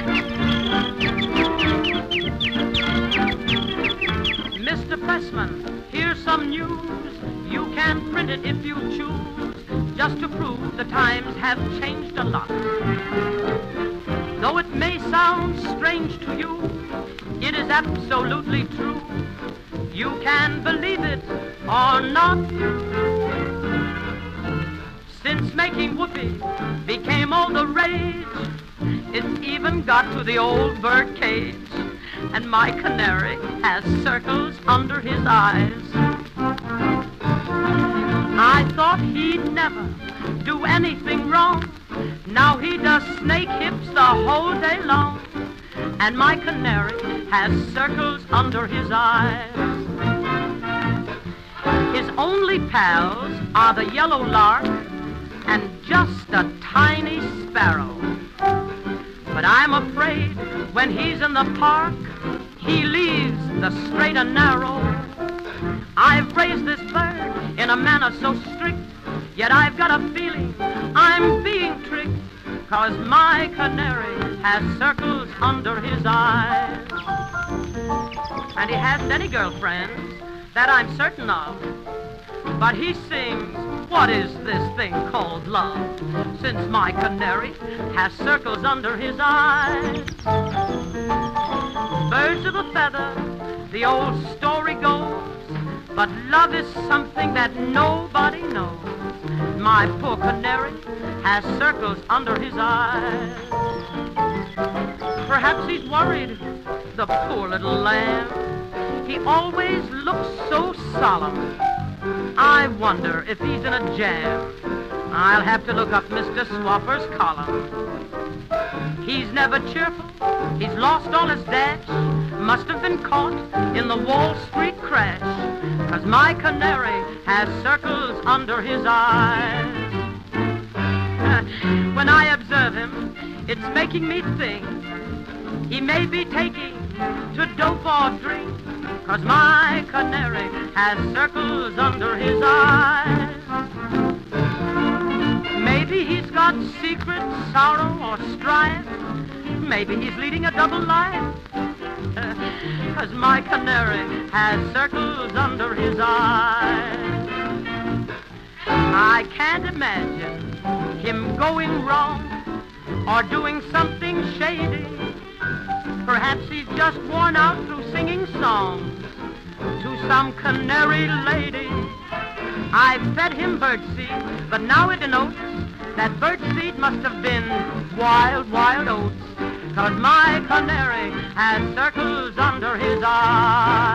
Mr. Pressman, here's some news. You can print it if you choose, just to prove the times have changed a lot. Though it may sound strange to you, it is absolutely true. You can believe it or not. Since making whoopee became all the rage, it's even got to the old bird cage, and my canary has circles under his eyes. I thought he'd never do anything wrong. Now he does snake hips the whole day long, and my canary has circles under his eyes. His only pals are the yellow lark and just a tiny sparrow. But I'm afraid when he's in the park, he leaves the straight and narrow. I've raised this bird in a manner so strict, yet I've got a feeling I'm being tricked, 'cause my canary has circles under his eyes. And he hasn't any girlfriends that I'm certain of, but he sings, "What is this thing called love?" since my canary has circles under his eyes. Birds of a feather, the old story goes, but love is something that nobody knows. My poor canary has circles under his eyes. Perhaps he's worried, the poor little lamb. He always looks so solemn. I wonder if he's in a jam. I'll have to look up Mr. Swapper's column. He's never cheerful, he's lost all his dash, must have been caught in the Wall Street crash, 'cause my canary has circles under his eyes. When I observe him, it's making me think he may be taking to dope or drink, 'cause my canary has circles under his eyes. Maybe he's got secret sorrow or strife. Maybe he's leading a double life, 'cause my canary has circles under his eyes. I can't imagine him going wrong or doing something shady. Perhaps he's just worn out through singing songs to some canary lady. I fed him birdseed, but now it denotes that birdseed must have been wild, wild oats, 'cause my canary has circles under his eyes.